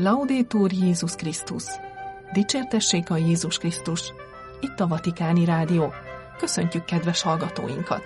Laudetur Jézus Krisztus! Dicsértessék a Jézus Krisztus! Itt a Vatikáni Rádió. Köszöntjük kedves hallgatóinkat!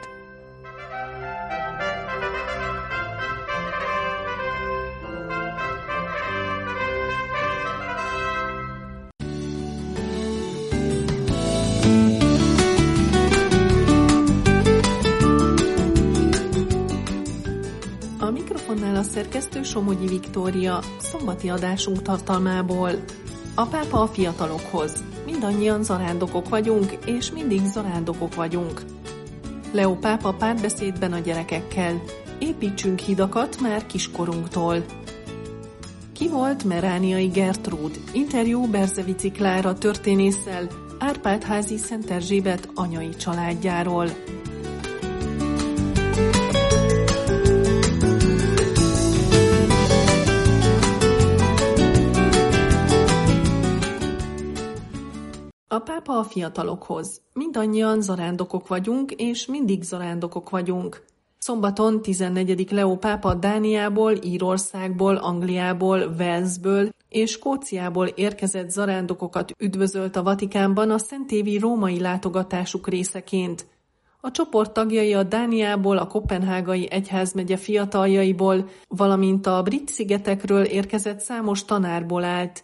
A mikrofonnál a szerkesztő Somogyi Viktória, szombati adásunk tartalmából. A pápa a fiatalokhoz. Mindannyian zarándokok vagyunk, és mindig zarándokok vagyunk. Leó pápa párbeszédben a gyerekekkel. Építsünk hidakat már kiskorunktól. Ki volt Merániai Gertrúd? Interjú Berzevici Klára történésszel, Árpád-házi Szent Erzsébet anyai családjáról. A pápa a fiatalokhoz. Mindannyian zarándokok vagyunk, és mindig zarándokok vagyunk. Szombaton 14. Leó pápa Dániából, Írországból, Angliából, Walesből és Skóciából érkezett zarándokokat üdvözölt a Vatikánban a szentévi római látogatásuk részeként. A csoport tagjai a Dániából, a koppenhágai egyházmegye fiataljaiból, valamint a Brit-szigetekről érkezett számos tanárból állt.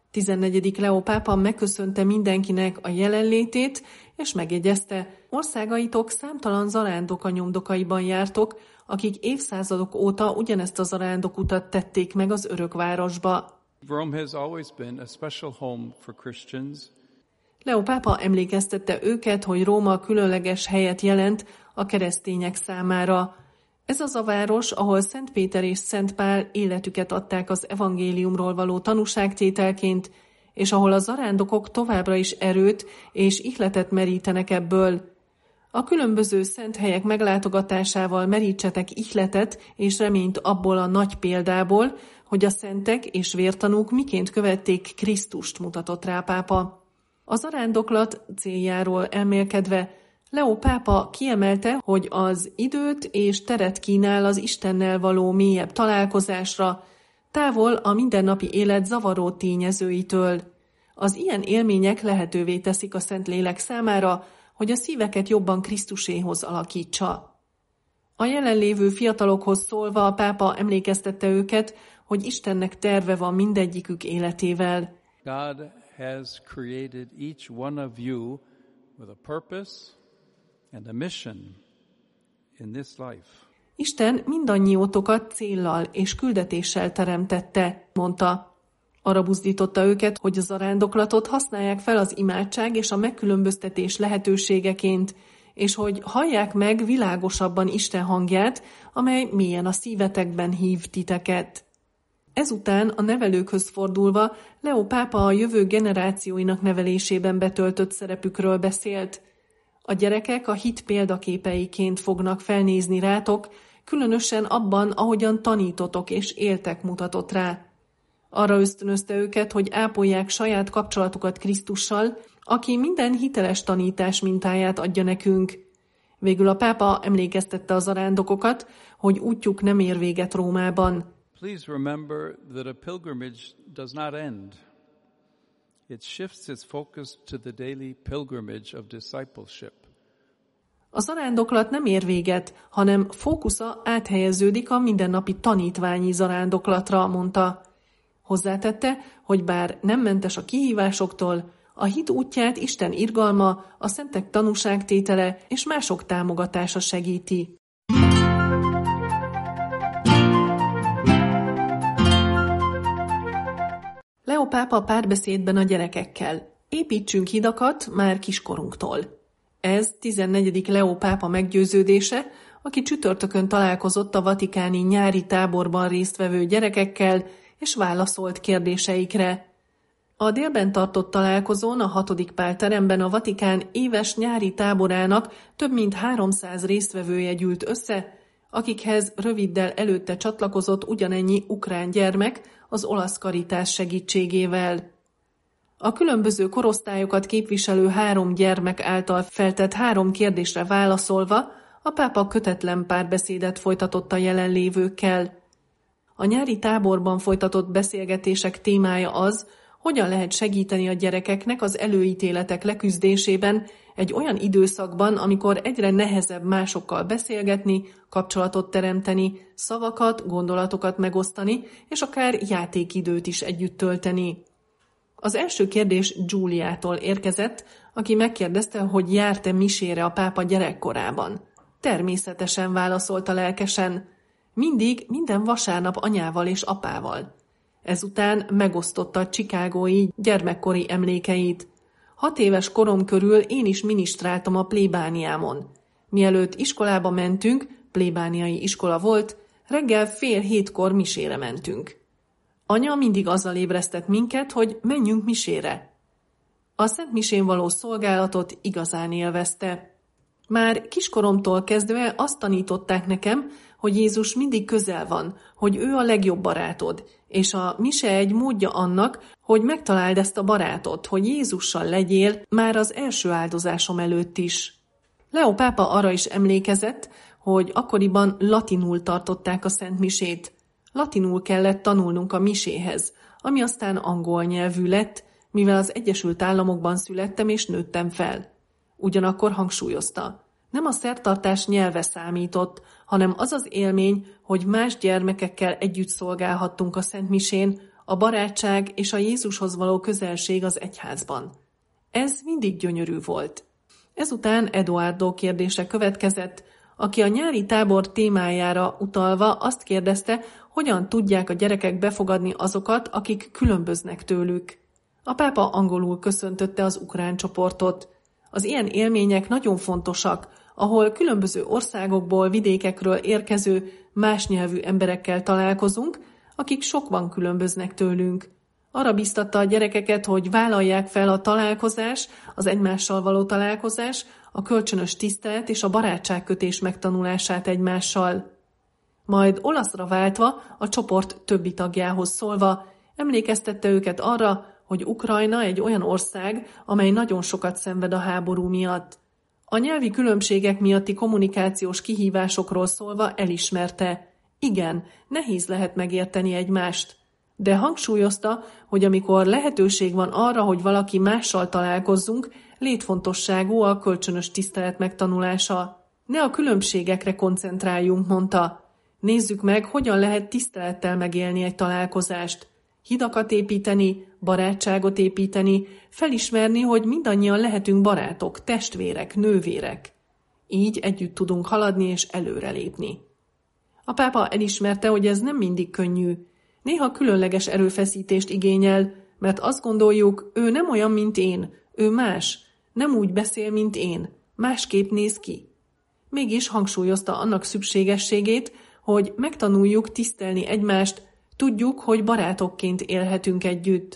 14. Leó pápa megköszönte mindenkinek a jelenlétét, és megjegyezte, országaitok számtalan zarándok a nyomdokaiban jártok, akik évszázadok óta ugyanezt a zarándokutat tették meg az örökvárosba. Rome has always been a special home for Christians. Leó pápa emlékeztette őket, hogy Róma különleges helyet jelent a keresztények számára. Ez az a város, ahol Szent Péter és Szent Pál életüket adták az evangéliumról való tanúságtételként, és ahol a zarándokok továbbra is erőt és ihletet merítenek ebből. A különböző szent helyek meglátogatásával merítsetek ihletet és reményt abból a nagy példából, hogy a szentek és vértanúk miként követték Krisztust, mutatott rá pápa. A zarándoklat céljáról elmélkedve Leó pápa kiemelte, hogy az időt és teret kínál az Istennel való mélyebb találkozásra, távol a mindennapi élet zavaró tényezőitől. Az ilyen élmények lehetővé teszik a Szentlélek számára, hogy a szíveket jobban Krisztuséhoz alakítsa. A jelenlévő fiatalokhoz szólva a pápa emlékeztette őket, hogy Istennek terve van mindegyikük életével. God has created each one of you with a purpose and a mission in this life. Isten mindannyiótokat céllal és küldetéssel teremtette, mondta. Arra buzdította őket, hogy a zarándoklatot használják fel az imádság és a megkülönböztetés lehetőségeként, és hogy hallják meg világosabban Isten hangját, amely mélyen a szívetekben hív titeket. Ezután a nevelőkhöz fordulva Leó pápa a jövő generációinak nevelésében betöltött szerepükről beszélt. A gyerekek a hit példaképeiként fognak felnézni rátok, különösen abban, ahogyan tanítotok és éltek, mutatott rá. Arra ösztönözte őket, hogy ápolják saját kapcsolatukat Krisztussal, aki minden hiteles tanítás mintáját adja nekünk. Végül a pápa emlékeztette a zarándokokat, hogy útjuk nem ér véget Rómában. Please remember that a pilgrimage does not end. It shifts its focus to the daily pilgrimage of discipleship. A zarándoklat nem ér véget, hanem fókusza áthelyeződik a mindennapi tanítványi zarándoklatra, mondta. Hozzátette, hogy bár nem mentes a kihívásoktól, a hit útját Isten irgalma, a szentek tanúságtétele és mások támogatása segíti. Leó pápa párbeszédben a gyerekekkel. Építsünk hidakat már kiskorunktól. Ez 14. Leó pápa meggyőződése, aki csütörtökön találkozott a vatikáni nyári táborban résztvevő gyerekekkel, és válaszolt kérdéseikre. A délben tartott találkozón a 6. Pál teremben a Vatikán éves nyári táborának több mint 300 résztvevője gyűlt össze, akikhez röviddel előtte csatlakozott ugyanennyi ukrán gyermek az olasz karitás segítségével. A különböző korosztályokat képviselő 3 gyermek által feltett 3 kérdésre válaszolva a pápa kötetlen párbeszédet folytatott a jelenlévőkkel. A nyári táborban folytatott beszélgetések témája az, hogyan lehet segíteni a gyerekeknek az előítéletek leküzdésében egy olyan időszakban, amikor egyre nehezebb másokkal beszélgetni, kapcsolatot teremteni, szavakat, gondolatokat megosztani, és akár játékidőt is együtt tölteni. Az első kérdés Giuliától érkezett, aki megkérdezte, hogy járt-e misére a pápa gyerekkorában. Természetesen válaszolta lelkesen. Mindig, minden vasárnap anyával és apával. Ezután megosztotta a chicagói gyermekkori emlékeit. 6 éves korom körül én is minisztráltam a plébániámon. Mielőtt iskolába mentünk, plébániai iskola volt, reggel 6:30 misére mentünk. Anya mindig azzal ébresztett minket, hogy menjünk misére. A Szent Misén való szolgálatot igazán élvezte. Már kiskoromtól kezdve azt tanították nekem, hogy Jézus mindig közel van, hogy ő a legjobb barátod, és a mise egy módja annak, hogy megtaláld ezt a barátot, hogy Jézussal legyél már az első áldozásom előtt is. Leó pápa arra is emlékezett, hogy akkoriban latinul tartották a Szent Misét. Latinul kellett tanulnunk a miséhez, ami aztán angol nyelvű lett, mivel az Egyesült Államokban születtem és nőttem fel. Ugyanakkor hangsúlyozta, nem a szertartás nyelve számított, hanem az az élmény, hogy más gyermekekkel együtt szolgálhattunk a Szent Misén, a barátság és a Jézushoz való közelség az egyházban. Ez mindig gyönyörű volt. Ezután Eduardo kérdése következett, aki a nyári tábor témájára utalva azt kérdezte, hogyan tudják a gyerekek befogadni azokat, akik különböznek tőlük. A pápa angolul köszöntötte az ukrán csoportot. Az ilyen élmények nagyon fontosak, ahol különböző országokból, vidékekről érkező, más nyelvű emberekkel találkozunk, akik sokban különböznek tőlünk. Arra biztatta a gyerekeket, hogy vállalják fel a találkozás, az egymással való találkozás, a kölcsönös tisztelet és a barátságkötés megtanulását egymással. Majd olaszra váltva, a csoport többi tagjához szólva, emlékeztette őket arra, hogy Ukrajna egy olyan ország, amely nagyon sokat szenved a háború miatt. A nyelvi különbségek miatti kommunikációs kihívásokról szólva elismerte, igen, nehéz lehet megérteni egymást, de hangsúlyozta, hogy amikor lehetőség van arra, hogy valaki mással találkozzunk, létfontosságú a kölcsönös tisztelet megtanulása. Ne a különbségekre koncentráljunk, mondta. Nézzük meg, hogyan lehet tisztelettel megélni egy találkozást. Hidakat építeni, barátságot építeni, felismerni, hogy mindannyian lehetünk barátok, testvérek, nővérek. Így együtt tudunk haladni és előrelépni. A pápa elismerte, hogy ez nem mindig könnyű. Néha különleges erőfeszítést igényel, mert azt gondoljuk, ő nem olyan, mint én, ő más, nem úgy beszél, mint én, másképp néz ki. Mégis hangsúlyozta annak szükségességét, hogy megtanuljuk tisztelni egymást, tudjuk, hogy barátokként élhetünk együtt.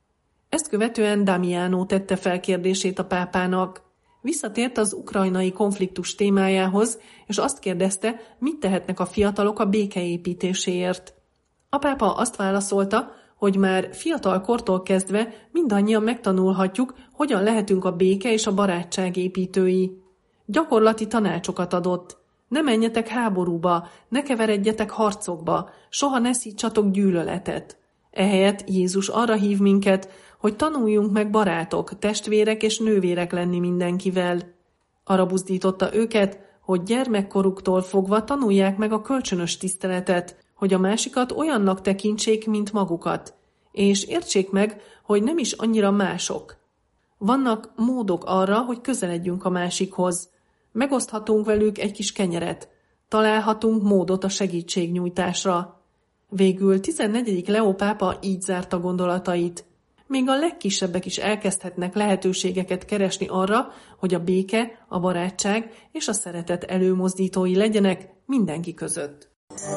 Ezt követően Damiano tette fel kérdését a pápának. Visszatért az ukrajnai konfliktus témájához, és azt kérdezte, mit tehetnek a fiatalok a békeépítéséért. A pápa azt válaszolta, hogy már fiatal kortól kezdve mindannyian megtanulhatjuk, hogyan lehetünk a béke és a barátság építői. Gyakorlati tanácsokat adott. Ne menjetek háborúba, ne keveredjetek harcokba, soha ne szítsatok gyűlöletet. Ehelyett Jézus arra hív minket, hogy tanuljunk meg barátok, testvérek és nővérek lenni mindenkivel. Arra buzdította őket, hogy gyermekkoruktól fogva tanulják meg a kölcsönös tiszteletet, hogy a másikat olyannak tekintsék, mint magukat, és értsék meg, hogy nem is annyira mások. Vannak módok arra, hogy közeledjünk a másikhoz. Megoszthatunk velük egy kis kenyeret, találhatunk módot a segítségnyújtásra. Végül 14. Leó pápa így zárta gondolatait. Még a legkisebbek is elkezdhetnek lehetőségeket keresni arra, hogy a béke, a barátság és a szeretet előmozdítói legyenek mindenki között.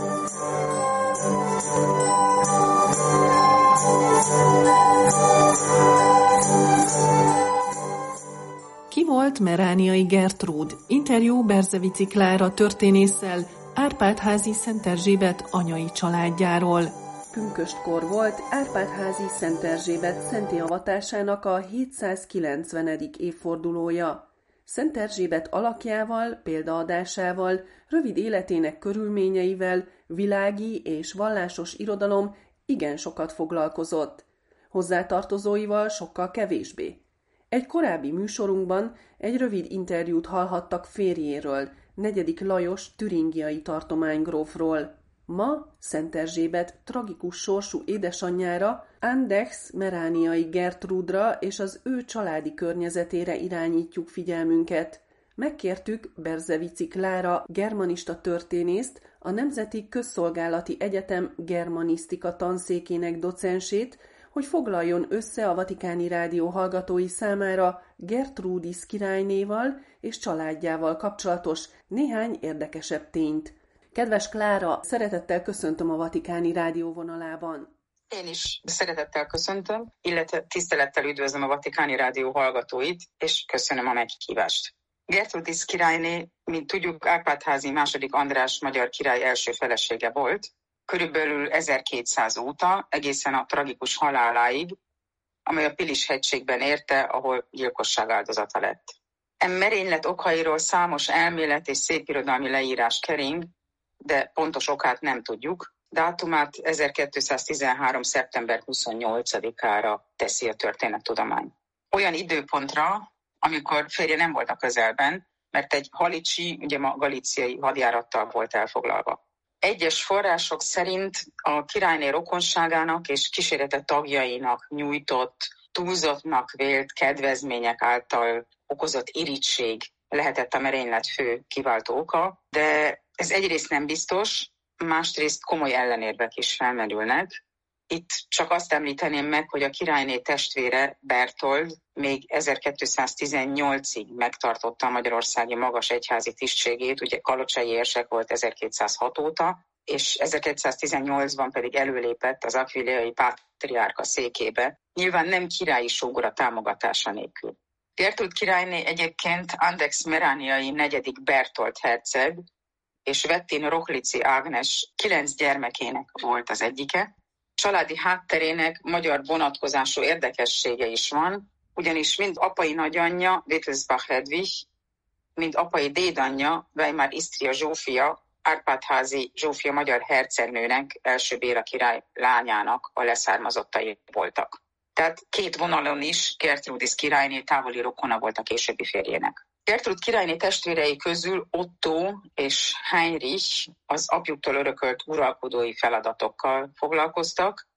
Ki volt Merániai Gertrúd? Interjú Berzevici Klára történésszel, Árpád-házi Szent Erzsébet anyai családjáról. Pünköstkor volt Árpád-házi Szent Erzsébet szentté avatásának a 790. évfordulója. Szent Erzsébet alakjával, példaadásával, rövid életének körülményeivel, világi és vallásos irodalom igen sokat foglalkozott, hozzátartozóival sokkal kevésbé. Egy korábbi műsorunkban egy rövid interjút hallhattak férjéről, 4. Lajos türingiai tartománygrófról. Ma Szent Erzsébet tragikus sorsú édesanyjára, Andechs merániai Gertrúdra és az ő családi környezetére irányítjuk figyelmünket. Megkértük Berzevici Klára germanista történészt, a Nemzeti Közszolgálati Egyetem germanisztika tanszékének docensét, hogy foglaljon össze a Vatikáni Rádió hallgatói számára Gertrúdis királynéval és családjával kapcsolatos néhány érdekesebb tényt. Kedves Klára, szeretettel köszöntöm a Vatikáni Rádió vonalában. Én is szeretettel köszöntöm, illetve tisztelettel üdvözlöm a Vatikáni Rádió hallgatóit, és köszönöm a meghívást. Gertrúdis királyné, mint tudjuk, Árpád-házi II. András magyar király első felesége volt, körülbelül 1200 óta, egészen a tragikus haláláig, amely a Pilis-hegységben érte, ahol gyilkosság áldozata lett. Merénylet okairól számos elmélet és szépirodalmi leírás kering, de pontos okát nem tudjuk. Dátumát 1213. szeptember 28-ára teszi a történettudomány. Olyan időpontra, amikor férje nem volt a közelben, mert egy halicsi, ugye ma galíciai hadjárattal volt elfoglalva. Egyes források szerint a királyné rokonságának és kísérete tagjainak nyújtott, túlzottnak vélt kedvezmények által okozott irigység lehetett a merénylet fő kiváltó oka, de ez egyrészt nem biztos, másrészt komoly ellenérvek is felmerülnek. Itt csak azt említeném meg, hogy a királyné testvére Bertold még 1218-ig megtartotta a magyarországi magas egyházi tisztségét, ugye kalocsai érsek volt 1206 óta, és 1218-ban pedig előlépett az aquileiai pátriárka székébe, nyilván nem királyi sógora támogatása nélkül. Gertrúd királyné egyébként Andechs merániai 4. Bertold herceg, és Wettin Rochlici Ágnes 9 gyermekének volt az egyike. Családi hátterének magyar vonatkozású érdekessége is van, ugyanis mind apai nagyanyja, Wittelsbach Hedwig, mind apai dédanyja, Weimar-Isztria Zsófia, Árpád-házi Zsófia magyar hercegnőnek, első Béla király lányának a leszármazottai voltak. Tehát két vonalon is Gertrúdis királyné távoli rokona volt a későbbi férjének. Gertrúd királyné testvérei közül Otto és Heinrich az apjuktól örökölt uralkodói feladatokkal foglalkoztak,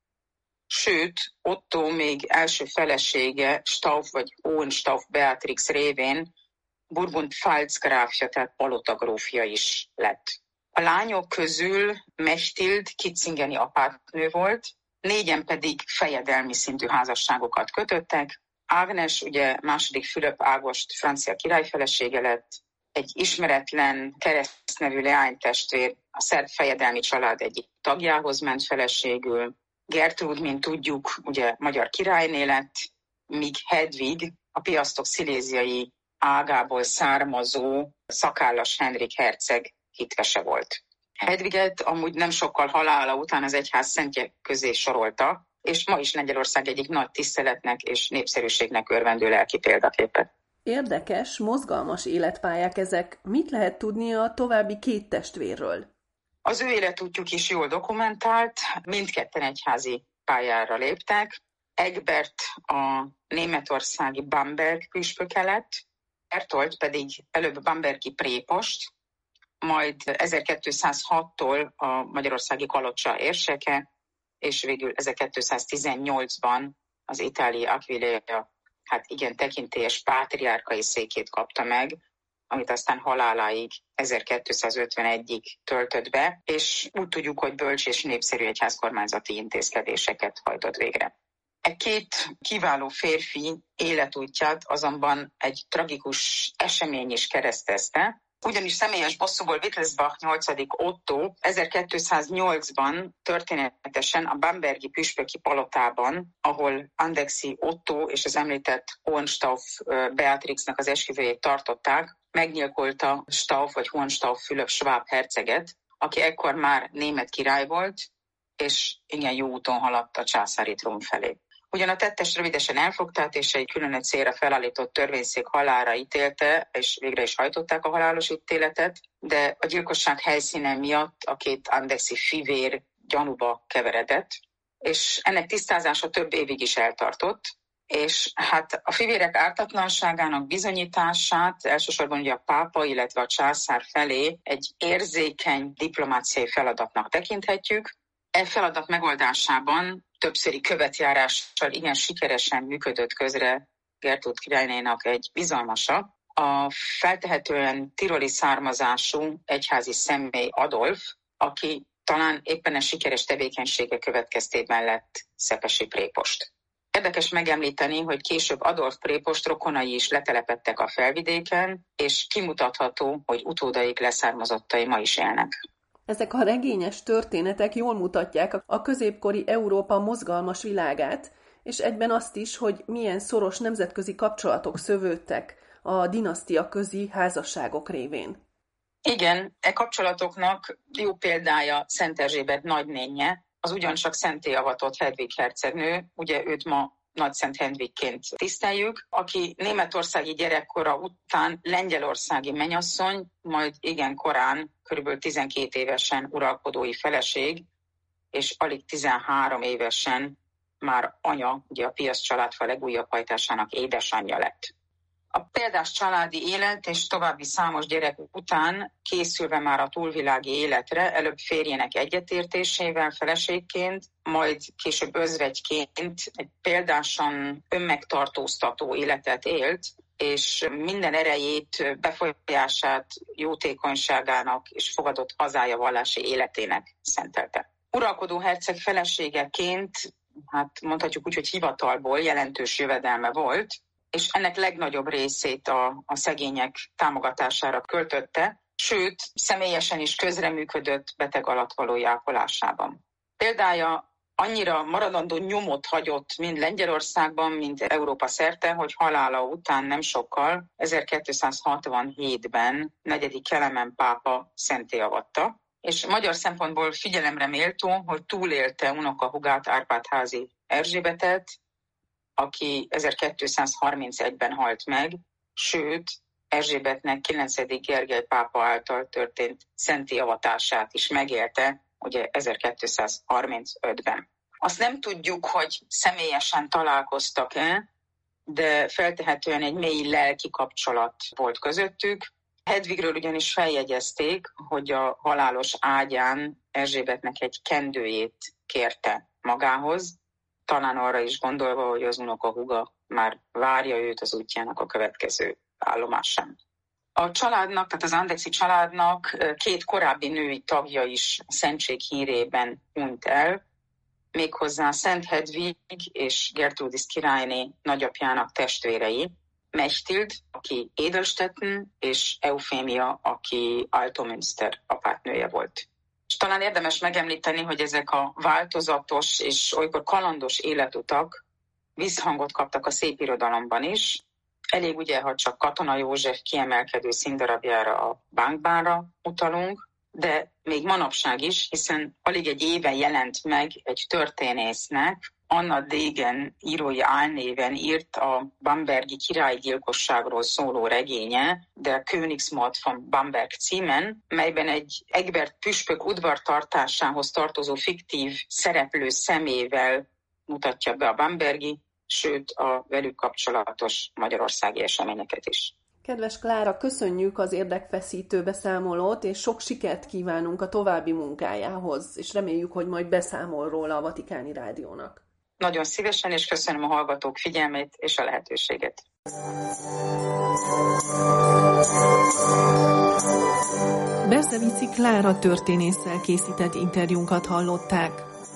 sőt, Otto még első felesége Stauff vagy Hohenstauff Beatrix révén Burgund-Pfalz gráfja, tehát Palota grófja is lett. A lányok közül Mechtild kitzingeni apátnő volt, 4 pedig fejedelmi szintű házasságokat kötöttek. Ágnes, ugye II. Fülöp Ágost francia királyfelesége lett, egy ismeretlen keresztnevű leánytestvér a szerb fejedelmi család egyik tagjához ment feleségül. Gertrúd, mint tudjuk, ugye magyar királyné lett, míg Hedvig a piasztok sziléziai ágából származó szakállas Henrik herceg hitvese volt. Hedviget amúgy nem sokkal halála után az egyház szentje közé sorolta, és ma is Lengyelország egyik nagy tiszteletnek és népszerűségnek örvendő lelki példaképe. Érdekes, mozgalmas életpályák ezek. Mit lehet tudni a további 2 testvérről? Az ő életútjuk is jól dokumentált, mindketten egyházi pályára léptek. Egbert a németországi Bamberg püspöke lett, Bertold pedig előbb bambergi prépost, majd 1206-tól a magyarországi kalocsa érseke, és végül 1218-ban az itáliai Aquileia, hát igen, tekintélyes pátriárkai székét kapta meg, amit aztán haláláig 1251-ig töltött be, és úgy tudjuk, hogy bölcs és népszerű egyházkormányzati intézkedéseket hajtott végre. E 2 kiváló férfi életútját azonban egy tragikus esemény is keresztezte, ugyanis személyes bosszúból Wittelsbach 8. Otto 1208-ban történetesen a bambergi püspöki palotában, ahol Andechsi Otto és az említett Hohenstauff Beatrixnak az esküvőjét tartották, meggyilkolta Stauff vagy Hohenstauff Fülöp sváb herceget, aki ekkor már német király volt, és igen jó úton haladt a császári trón felé. Ugyan a tettest rövidesen elfogták, és egy külön egy célra felállított törvényszék halálra ítélte, és végre is hajtották a halálos ítéletet, de a gyilkosság helyszíne miatt a két andexi fivér gyanúba keveredett, és ennek tisztázása több évig is eltartott, és hát a fivérek ártatlanságának bizonyítását elsősorban ugye a pápa, illetve a császár felé egy érzékeny diplomáciai feladatnak tekinthetjük. E feladat megoldásában többszöri követjárással igen sikeresen működött közre Gertrúd királynénak egy bizalmasa, a feltehetően tiroli származású egyházi személy Adolf, aki talán éppen a sikeres tevékenysége következtében lett szepesi prépost. Érdekes megemlíteni, hogy később Adolf prépost rokonai is letelepedtek a Felvidéken, és kimutatható, hogy utódaik leszármazottai ma is élnek. Ezek a regényes történetek jól mutatják a középkori Európa mozgalmas világát, és egyben azt is, hogy milyen szoros nemzetközi kapcsolatok szövődtek a dinasztia közi házasságok révén. Igen, e kapcsolatoknak jó példája Szent Erzsébet nagynénje, az ugyancsak szentté avatott Hedvig hercegnő, ugye őt ma Nagyszent Hedvigként tiszteljük, aki németországi gyerekkora után lengyelországi mennyasszony, majd igen korán, kb. 12 évesen uralkodói feleség, és alig 13 évesen már anya, ugye a Piasz családfa legújabb hajtásának édesanyja lett. A példás családi élet és további számos gyerek után készülve már a túlvilági életre, előbb férjének egyetértésével feleségként, majd később özvegyként egy példásan önmegtartóztató életet élt, és minden erejét, befolyását, jótékonyságának és fogadott hazája vallási életének szentelte. Uralkodó herceg feleségeként, hát mondhatjuk úgy, hogy hivatalból jelentős jövedelme volt, és ennek legnagyobb részét a szegények támogatására költötte, sőt, személyesen is közreműködött beteg alatt való ápolásában. Példája annyira maradandó nyomot hagyott mind Lengyelországban, mind Európa szerte, hogy halála után nem sokkal, 1267-ben 4. Kelemen pápa szentté avatta, és magyar szempontból figyelemre méltó, hogy túlélte unokahúgát Árpád-házi Erzsébetet, aki 1231-ben halt meg, sőt, Erzsébetnek 9. Gergely pápa által történt szentté avatását is megélte, ugye 1235-ben. Azt nem tudjuk, hogy személyesen találkoztak-e, de feltehetően egy mély lelki kapcsolat volt közöttük. Hedvigről ugyanis feljegyezték, hogy a halálos ágyán Erzsébetnek egy kendőjét kérte magához, talán arra is gondolva, hogy az unokahúga már várja őt az útjának a következő állomásán. A családnak, tehát az andexi családnak 2 korábbi női tagja is a szentség hírében hunyt el, méghozzá Szent Hedvig és Gertrudis királyné nagyapjának testvérei, Mechtild, aki Edelstetten, és Eufémia, aki Altomünster apátnője volt. És talán érdemes megemlíteni, hogy ezek a változatos és olykor kalandos életutak visszhangot kaptak a szépirodalomban is. Elég ugye, ha csak Katona József kiemelkedő színdarabjára, a Bánkbánra utalunk, de még manapság is, hiszen alig egy éve jelent meg egy történésznek, Anna Degen írói álnéven írt a bambergi királygyilkosságról szóló regénye, Der Königsmord von Bamberg címen, melyben egy Egbert püspök udvartartásához tartozó fiktív szereplő szemével mutatja be a bambergi, sőt a velük kapcsolatos magyarországi eseményeket is. Kedves Klára, köszönjük az érdekfeszítő beszámolót, és sok sikert kívánunk a további munkájához, és reméljük, hogy majd beszámol róla a Vatikáni Rádiónak. Nagyon szívesen, és köszönöm a hallgatók figyelmét és a lehetőséget. Berzevici Klára történésszel készített interjúnkat hallották.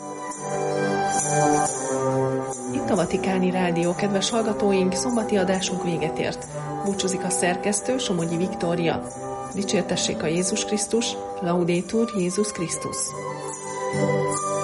Itt a Vatikáni Rádió, kedves hallgatóink, szombati adásunk véget ért. Búcsúzik a szerkesztő, Somogyi Viktória. Dicsértessék a Jézus Krisztus, Laudetur Jézus Krisztus.